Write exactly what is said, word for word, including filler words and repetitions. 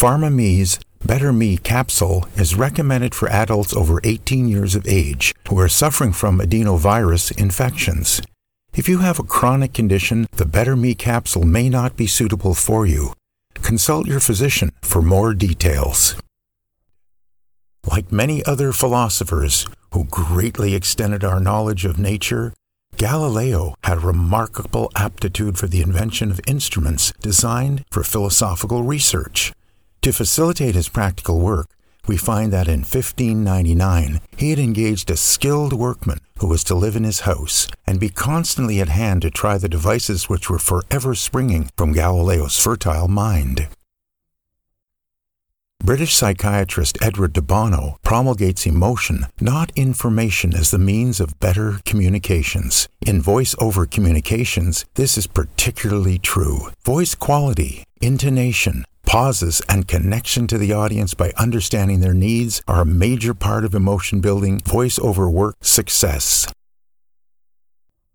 PharmaMe's Better Me capsule is recommended for adults over eighteen years of age who are suffering from adenovirus infections. If you have a chronic condition, the Better Me capsule may not be suitable for you. Consult your physician for more details. Like many other philosophers who greatly extended our knowledge of nature, Galileo had a remarkable aptitude for the invention of instruments designed for philosophical research. To facilitate his practical work, we find that in fifteen ninety-nine, he had engaged a skilled workman who was to live in his house and be constantly at hand to try the devices which were forever springing from Galileo's fertile mind. British psychiatrist Edward de Bono promulgates emotion, not information, as the means of better communications. In voice-over communications, this is particularly true. Voice quality, intonation, pauses, and connection to the audience by understanding their needs are a major part of emotion-building voice-over work success.